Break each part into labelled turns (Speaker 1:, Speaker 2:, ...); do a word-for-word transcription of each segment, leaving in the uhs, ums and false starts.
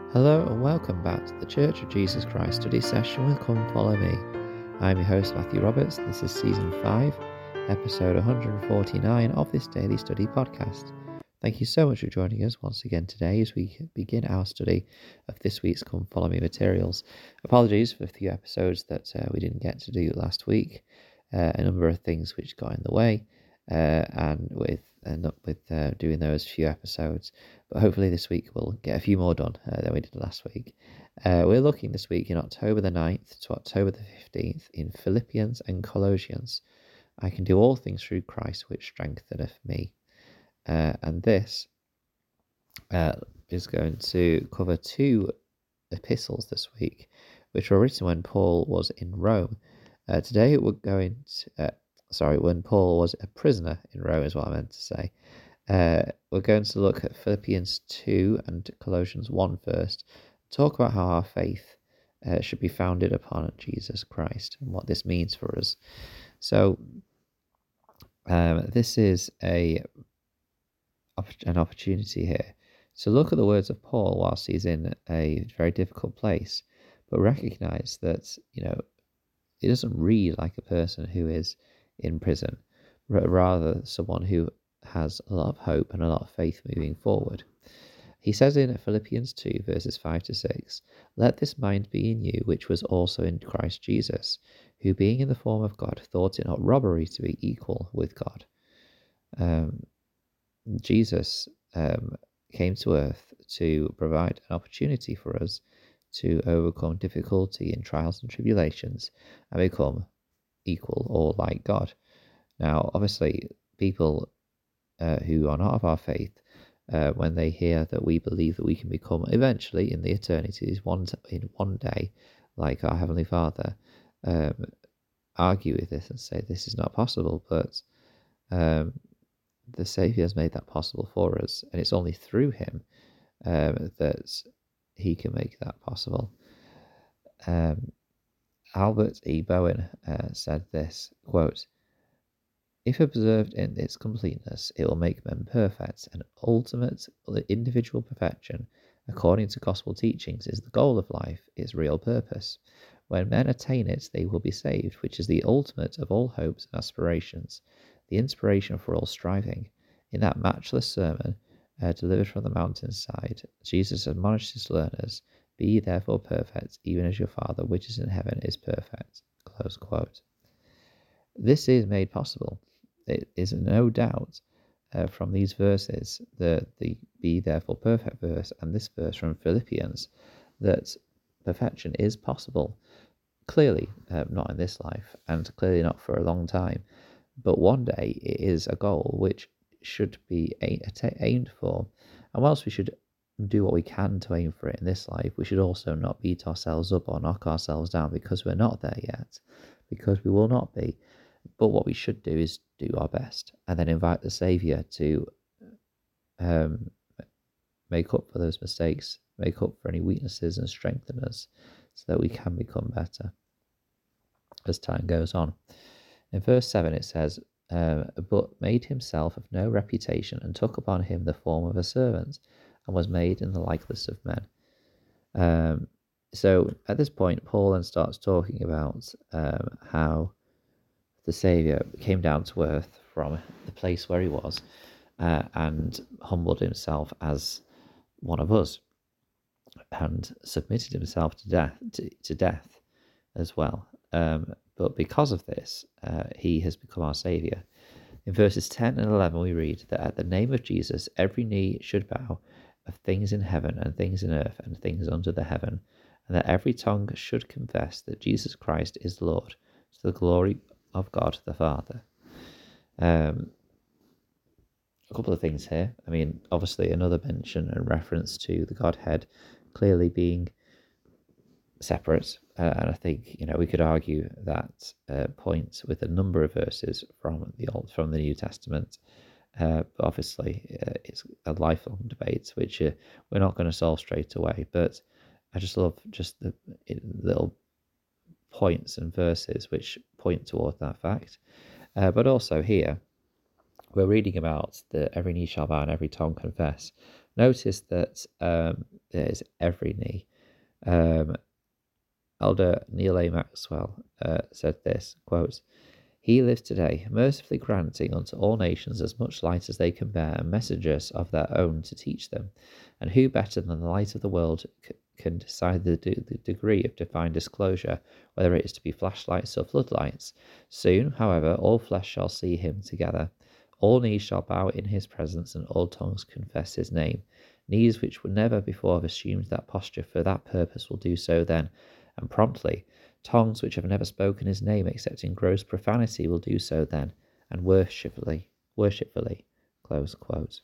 Speaker 1: Hello and welcome back to the Church of Jesus Christ study session with Come Follow Me. I'm your host Matthew Roberts. This is season five, episode one hundred forty-nine of this daily study podcast. Thank you so much for joining us once again today as we begin our study of this week's Come Follow Me materials. Apologies for a few episodes that uh, we didn't get to do last week, uh, a number of things which got in the way, uh, and with end up with uh, doing those few episodes. But hopefully this week we'll get a few more done uh, than we did last week. Uh, we're looking this week in October the ninth to October the fifteenth in Philippians and Colossians. I can do all things through Christ which strengtheneth me. Uh, and this uh, is going to cover two epistles this week, which were written when Paul was in Rome. Uh, today we're going to, uh, sorry, when Paul was a prisoner in Rome is what I meant to say. Uh, we're going to look at Philippians two and Colossians one first, talk about how our faith uh, should be founded upon Jesus Christ and what this means for us. So um, this is a an opportunity here to look at the words of Paul whilst he's in a very difficult place, but recognize that, you know, he doesn't read like a person who is in prison, but rather someone who has a lot of hope and a lot of faith moving forward. He says in Philippians two, verses five to six, "Let this mind be in you, which was also in Christ Jesus, who being in the form of God, thought it not robbery to be equal with God." Um, Jesus um, came to earth to provide an opportunity for us to overcome difficulty in trials and tribulations and become equal or like God. Now, obviously, people uh, who are not of our faith, uh, when they hear that we believe that we can become eventually in the eternities, one in one day, like our Heavenly Father, um, argue with this and say this is not possible. But um, the Saviour has made that possible for us, and it's only through Him um, that He can make that possible. Um, Albert E. Bowen uh, said this, quote, "If observed in its completeness, it will make men perfect, and ultimate individual perfection, according to gospel teachings, is the goal of life, its real purpose. When men attain it, they will be saved, which is the ultimate of all hopes and aspirations, the inspiration for all striving." In that matchless sermon, uh, delivered from the mountainside, Jesus admonished his learners, "Be therefore perfect, even as your Father which is in heaven is perfect." Close quote. This is made possible. It is no doubt uh, from these verses, the, the "be therefore perfect" verse and this verse from Philippians, that perfection is possible. Clearly uh, not in this life, and clearly not for a long time, but one day it is a goal which should be aimed for. And whilst we should do what we can to aim for it in this life, we should also not beat ourselves up or knock ourselves down because we're not there yet, because we will not be. But what we should do is do our best and then invite the Saviour to um, make up for those mistakes, make up for any weaknesses and strengthen us so that we can become better as time goes on. In verse seven it says, uh, "But made himself of no reputation, and took upon him the form of a servant, and was made in the likeness of men." Um, so at this point, Paul then starts talking about um, how the Saviour came down to earth from the place where he was uh, and humbled himself as one of us and submitted himself to death, to, to death as well. Um, but because of this, uh, he has become our Saviour. In verses ten and eleven, we read that at the name of Jesus, every knee should bow, of things in heaven and things in earth and things under the heaven, and that every tongue should confess that Jesus Christ is the Lord, to the glory of God the Father. Um, a couple of things here. I mean, obviously another mention and reference to the Godhead clearly being separate, uh, and I think, you know, we could argue that uh, point with a number of verses from the Old, from the New Testament. Uh, but obviously, uh, it's a lifelong debate which uh, we're not going to solve straight away. But I just love just the little points and verses which point toward that fact. Uh, but also here, we're reading about the every knee shall bow and every tongue confess. Notice that um, there is every knee. Um, Elder Neil A. Maxwell uh, said this, quote, "He lives today, mercifully granting unto all nations as much light as they can bear, and messengers of their own to teach them. And who better than the light of the world c- can decide the, de- the degree of divine disclosure, whether it is to be flashlights or floodlights? Soon, however, all flesh shall see him together. All knees shall bow in his presence, and all tongues confess his name. Knees which would never before have assumed that posture for that purpose will do so then, and promptly. Tongues which have never spoken his name except in gross profanity will do so then, and worshipfully, worshipfully." Close quote.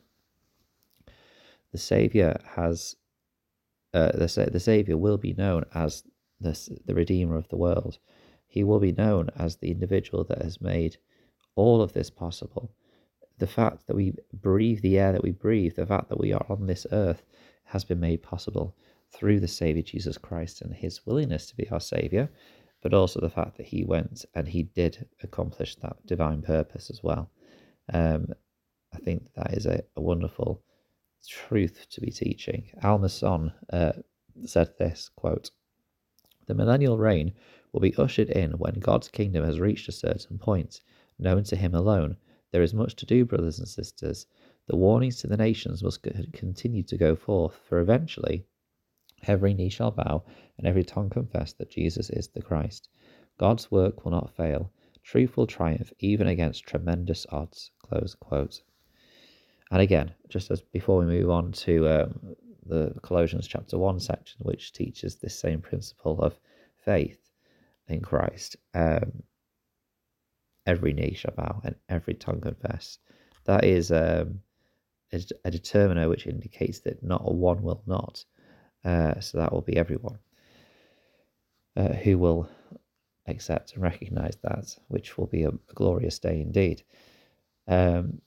Speaker 1: The Saviour has, uh, the, the Saviour will be known as the, the Redeemer of the world. He will be known as the individual that has made all of this possible. The fact that we breathe the air that we breathe, the fact that we are on this earth, has been made possible through the Saviour Jesus Christ and his willingness to be our Saviour, but also the fact that he went and he did accomplish that divine purpose as well. Um, I think that is a, a wonderful truth to be teaching. Al-Mason uh, said this, quote, "The millennial reign will be ushered in when God's kingdom has reached a certain point, known to him alone. There is much to do, brothers and sisters. The warnings to the nations must continue to go forth, for eventually every knee shall bow and every tongue confess that Jesus is the Christ. God's work will not fail. Truth will triumph even against tremendous odds." Close quote. And again, just as before we move on to um, the Colossians chapter one section, which teaches this same principle of faith in Christ, um, every knee shall bow and every tongue confess. That is um, a determiner which indicates that not a one will not. Uh, so that will be everyone uh, who will accept and recognize that, which will be a glorious day indeed. Um,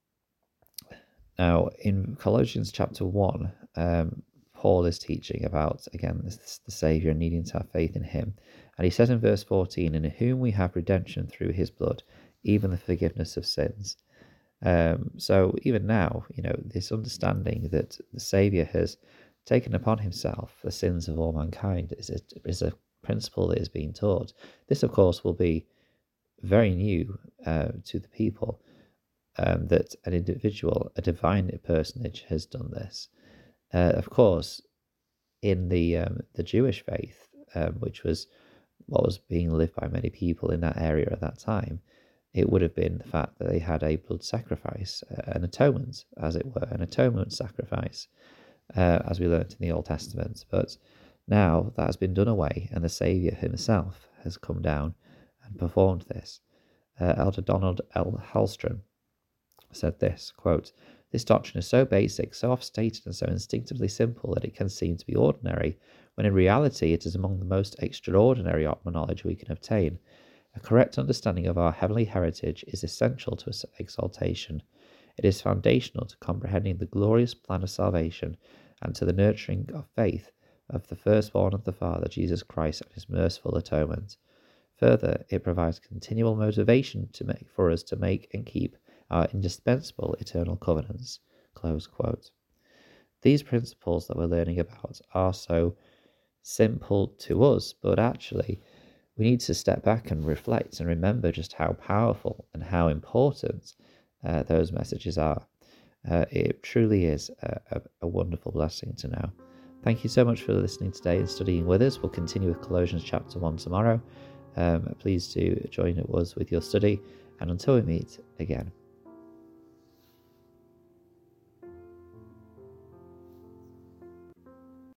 Speaker 1: now, in Colossians chapter one, um, Paul is teaching about, again, this, the Saviour needing to have faith in him. And he says in verse fourteen, "In whom we have redemption through his blood, even the forgiveness of sins." Um, so even now, you know, this understanding that the Saviour has taken upon himself the sins of all mankind is a, is a principle that is being taught. This, of course, will be very new uh, to the people, um, that an individual, a divine personage, has done this. Uh, of course, in the um, the Jewish faith, um, which was what was being lived by many people in that area at that time, it would have been the fact that they had a blood sacrifice, uh, an atonement, as it were, an atonement sacrifice, uh, as we learnt in the Old Testament. But now that has been done away, and the Saviour himself has come down and performed this. Uh, Elder Donald L. Hallstrom said this, quote, "This doctrine is so basic, so oft-stated, and so instinctively simple that it can seem to be ordinary, when in reality it is among the most extraordinary knowledge we can obtain. A correct understanding of our heavenly heritage is essential to its exaltation. It is foundational to comprehending the glorious plan of salvation and to the nurturing of faith of the firstborn of the Father, Jesus Christ, and his merciful atonement. Further, it provides continual motivation to make for us to make and keep our indispensable eternal covenants." Close quote. These principles that we're learning about are so simple to us, but actually we need to step back and reflect and remember just how powerful and how important uh, those messages are. Uh, it truly is a, a, a wonderful blessing to know. Thank you so much for listening today and studying with us. We'll continue with Colossians chapter one tomorrow. Um, please do join us with your study, and until we meet again,